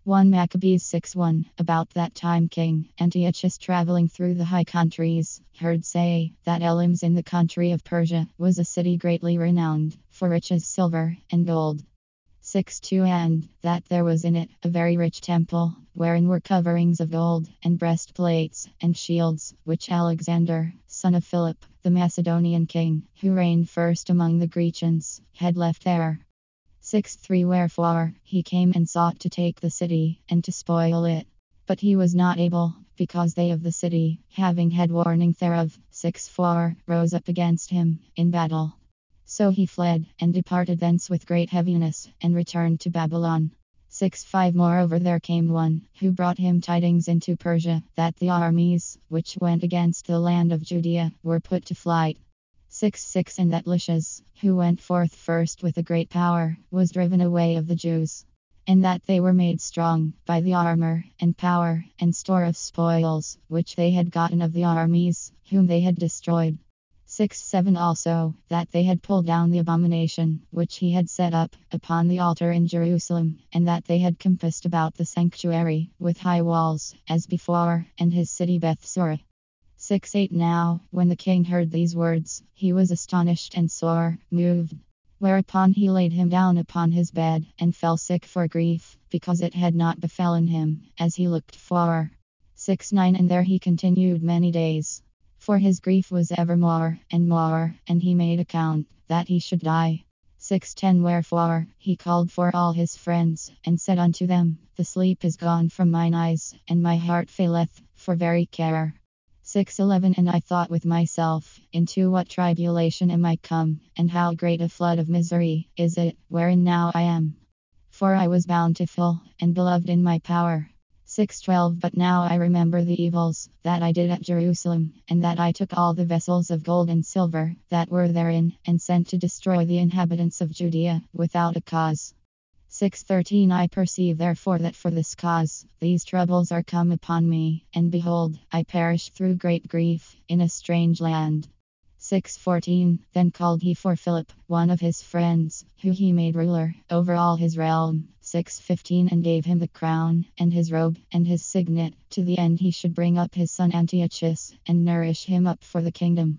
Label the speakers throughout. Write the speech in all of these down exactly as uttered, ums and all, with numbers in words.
Speaker 1: one Maccabees six one. About that time King Antiochus, traveling through the high countries, heard say that Elims in the country of Persia was a city greatly renowned for riches, silver, and gold. six two. And that there was in it a very rich temple, wherein were coverings of gold, and breastplates, and shields, which Alexander, son of Philip, the Macedonian king, who reigned first among the Grecians, had left there. six three. Wherefore he came and sought to take the city, and to spoil it. But he was not able, because they of the city, having had warning thereof, six four, rose up against him in battle. So he fled, and departed thence with great heaviness, and returned to Babylon. six five. Moreover there came one, who brought him tidings into Persia, that the armies, which went against the land of Judea, were put to flight. six six. And that Lysias, who went forth first with a great power, was driven away of the Jews. And that they were made strong by the armor, and power, and store of spoils, which they had gotten of the armies, whom they had destroyed. six seven. Also, that they had pulled down the abomination, which he had set up, upon the altar in Jerusalem, and that they had compassed about the sanctuary, with high walls, as before, and his city Bethsura. six eight. Now, when the king heard these words, he was astonished and sore moved. Whereupon he laid him down upon his bed, and fell sick for grief, because it had not befallen him, as he looked for. six nine. And there he continued many days. For his grief was ever more and more, and he made account that he should die. six ten. Wherefore he called for all his friends, and said unto them, The sleep is gone from mine eyes, and my heart faileth for very care. six eleven. And I thought with myself, into what tribulation am I come, and how great a flood of misery is it wherein now I am? For I was bountiful and beloved in my power. six twelve. But now I remember the evils that I did at Jerusalem, and that I took all the vessels of gold and silver that were therein, and sent to destroy the inhabitants of Judea without a cause. six thirteen. I perceive therefore that for this cause these troubles are come upon me, and behold, I perish through great grief in a strange land. six fourteen. Then called he for Philip, one of his friends, who he made ruler over all his realm. six fifteen. And gave him the crown, and his robe, and his signet, to the end he should bring up his son Antiochus, and nourish him up for the kingdom.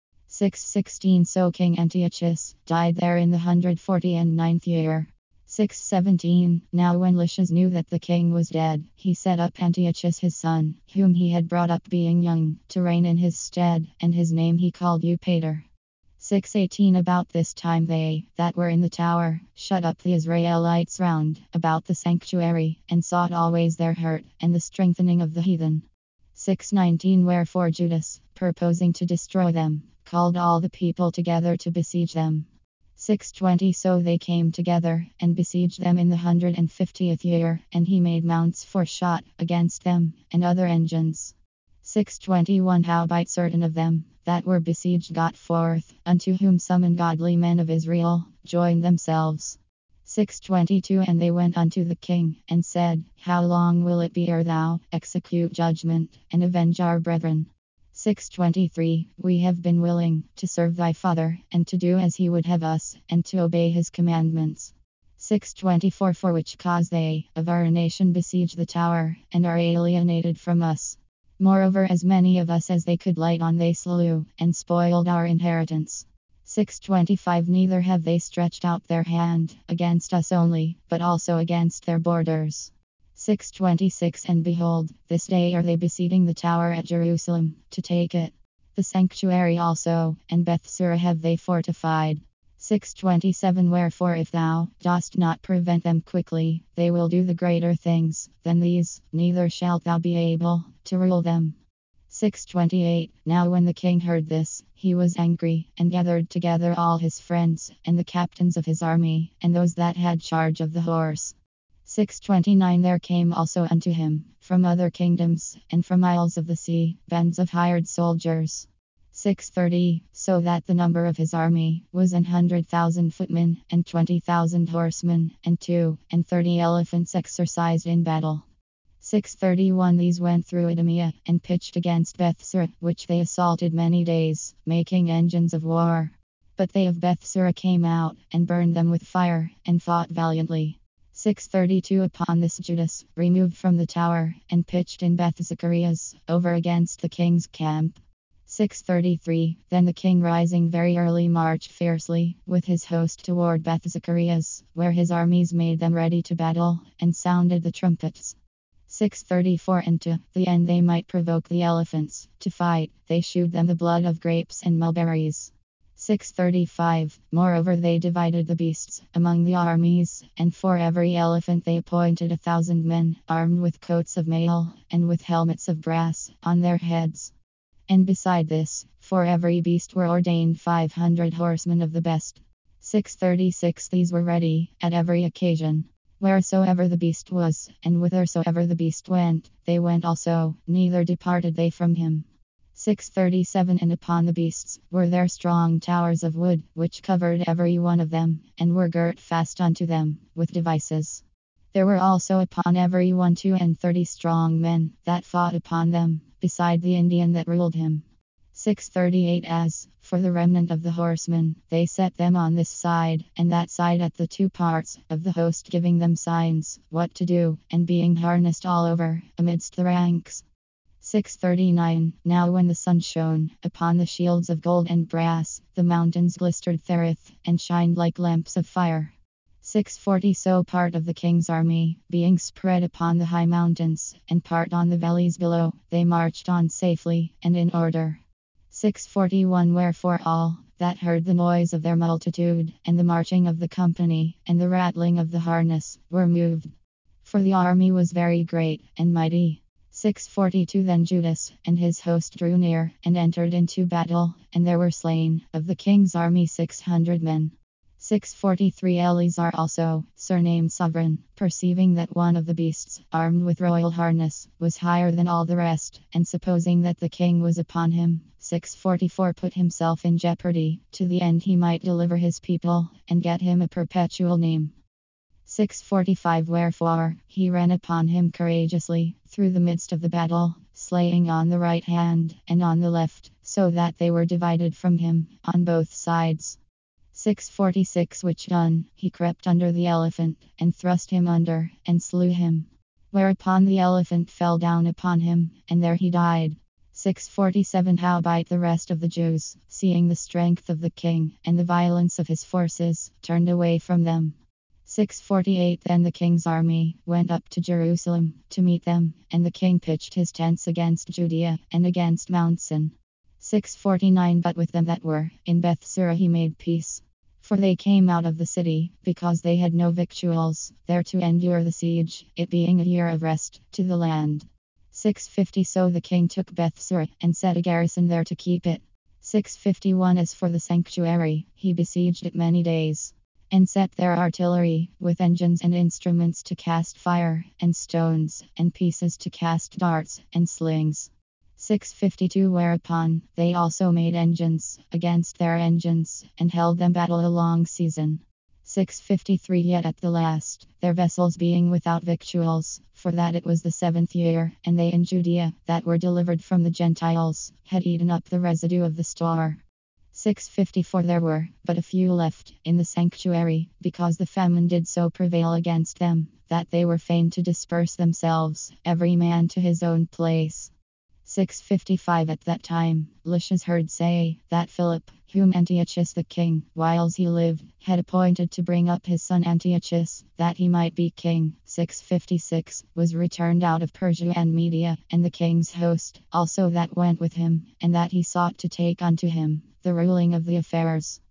Speaker 1: six sixteen. So King Antiochus died there in the hundred forty and ninth year. six seventeen. Now when Lysias knew that the king was dead, he set up Antiochus his son, whom he had brought up being young, to reign in his stead, and his name he called Eupator. six eighteen. About this time they that were in the tower shut up the Israelites round about the sanctuary, and sought always their hurt, and the strengthening of the heathen. six nineteen. Wherefore Judas, purposing to destroy them, called all the people together to besiege them. six twenty. So they came together, and besieged them in the hundred and fiftieth year, and he made mounts for shot against them, and other engines. six twenty-one. Howbeit certain of them that were besieged got forth, unto whom some ungodly men of Israel joined themselves. six twenty-two. And they went unto the king, and said, How long will it be ere thou execute judgment, and avenge our brethren? six twenty-three. We have been willing to serve thy father, and to do as he would have us, and to obey his commandments. six twenty-four. For which cause they of our nation besiege the tower, and are alienated from us. Moreover, as many of us as they could light on they slew, and spoiled our inheritance. six twenty-five. Neither have they stretched out their hand against us only, but also against their borders. six twenty-six. And behold, this day are they besieging the tower at Jerusalem, to take it. The sanctuary also, and Bethsura have they fortified. six twenty-seven. Wherefore if thou dost not prevent them quickly, they will do the greater things than these, neither shalt thou be able to rule them. six twenty-eight. Now when the king heard this, he was angry, and gathered together all his friends, and the captains of his army, and those that had charge of the horse. six twenty-nine. There came also unto him, from other kingdoms, and from isles of the sea, bands of hired soldiers. six thirty. So that the number of his army was an hundred thousand footmen, and twenty thousand horsemen, and two and thirty elephants exercised in battle. six thirty-one. These went through Idumea, and pitched against Bethsura, which they assaulted many days, making engines of war. But they of Bethsura came out, and burned them with fire, and fought valiantly. six thirty-two Upon this Judas removed from the tower and pitched in Beth Zacharias over against the king's camp. six thirty-three Then the king rising very early marched fiercely with his host toward Beth Zacharias, where his armies made them ready to battle, and sounded the trumpets. six thirty-four And to the end they might provoke the elephants to fight, they shewed them the blood of grapes and mulberries. six thirty-five Moreover they divided the beasts among the armies, and for every elephant they appointed a thousand men, armed with coats of mail, and with helmets of brass on their heads. And beside this, for every beast were ordained five hundred horsemen of the best. six thirty-six These were ready at every occasion. Wheresoever the beast was, and whithersoever the beast went, they went also, neither departed they from him. six thirty-seven And upon the beasts were there strong towers of wood, which covered every one of them, and were girt fast unto them with devices. There were also upon every one two and thirty strong men that fought upon them, beside the Indian that ruled him. six thirty-eight As for the remnant of the horsemen, they set them on this side and that side at the two parts of the host, giving them signs what to do, and being harnessed all over amidst the ranks. six thirty-nine Now when the sun shone upon the shields of gold and brass, the mountains glistered therewith, and shined like lamps of fire. six forty So part of the king's army, being spread upon the high mountains, and part on the valleys below, they marched on safely and in order. six forty-one Wherefore all that heard the noise of their multitude, and the marching of the company, and the rattling of the harness, were moved. For the army was very great and mighty. six forty-two Then Judas and his host drew near, and entered into battle, and there were slain of the king's army six hundred men. six forty-three Eleazar also, surnamed Sovereign, perceiving that one of the beasts, armed with royal harness, was higher than all the rest, and supposing that the king was upon him, six forty-four put himself in jeopardy, to the end he might deliver his people, and get him a perpetual name. six forty-five Wherefore he ran upon him courageously through the midst of the battle, slaying on the right hand and on the left, so that they were divided from him on both sides. six forty-six Which done, he crept under the elephant, and thrust him under, and slew him. Whereupon the elephant fell down upon him, and there he died. six forty-seven Howbeit the rest of the Jews, seeing the strength of the king, and the violence of his forces, turned away from them. six forty-eight Then the king's army went up to Jerusalem to meet them, and the king pitched his tents against Judea, and against Mount Sin. six forty-nine But with them that were in Bethsura he made peace. For they came out of the city, because they had no victuals, there to endure the siege, it being a year of rest to the land. six fifty So the king took Bethsura, and set a garrison there to keep it. six fifty-one As for the sanctuary, he besieged it many days, and set their artillery, with engines and instruments to cast fire, and stones, and pieces to cast darts, and slings. six fifty-two Whereupon they also made engines against their engines, and held them battle a long season. six fifty-three Yet at the last, their vessels being without victuals, for that it was the seventh year, and they in Judea, that were delivered from the Gentiles, had eaten up the residue of the store. six fifty-four There were but a few left in the sanctuary, because the famine did so prevail against them, that they were fain to disperse themselves, every man to his own place. six fifty-five At that time, Lysias heard say that Philip, whom Antiochus the king, whiles he lived, had appointed to bring up his son Antiochus, that he might be king. six fifty-six Was returned out of Persia and Media, and the king's host also that went with him, and that he sought to take unto him the ruling of the affairs.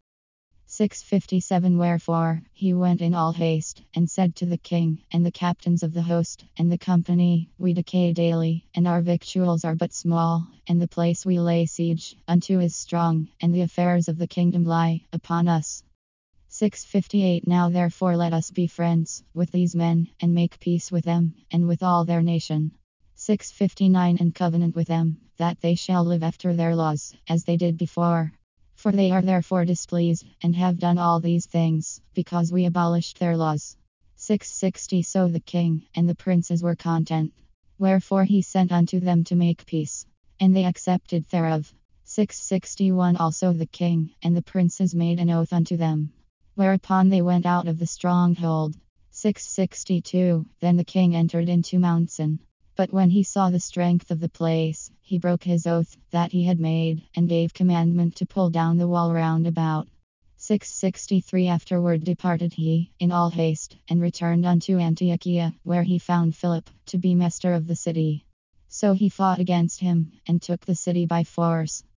Speaker 1: six fifty-seven Wherefore he went in all haste, and said to the king, and the captains of the host, and the company, We decay daily, and our victuals are but small, and the place we lay siege unto is strong, and the affairs of the kingdom lie upon us. six fifty-eight Now therefore let us be friends with these men, and make peace with them, and with all their nation. six fifty-nine And covenant with them, that they shall live after their laws, as they did before. For they are therefore displeased, and have done all these things, because we abolished their laws. six sixty So the king and the princes were content. Wherefore he sent unto them to make peace, and they accepted thereof. six sixty-one Also the king and the princes made an oath unto them, whereupon they went out of the stronghold. six sixty-two Then the king entered into Mountain. But when he saw the strength of the place, he broke his oath that he had made, and gave commandment to pull down the wall round about. six sixty-three Afterward departed he, in all haste, and returned unto Antiochia, where he found Philip to be master of the city. So he fought against him, and took the city by force.